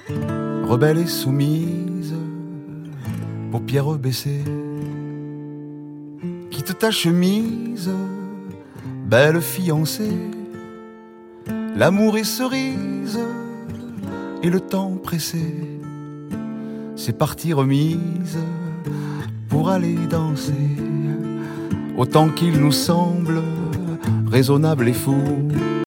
rebelle et soumise, paupières baissées. Quitte ta chemise, belle fiancée. L'amour est cerise et le temps pressé. C'est partie remise pour aller danser. Autant qu'il nous semble raisonnable et fou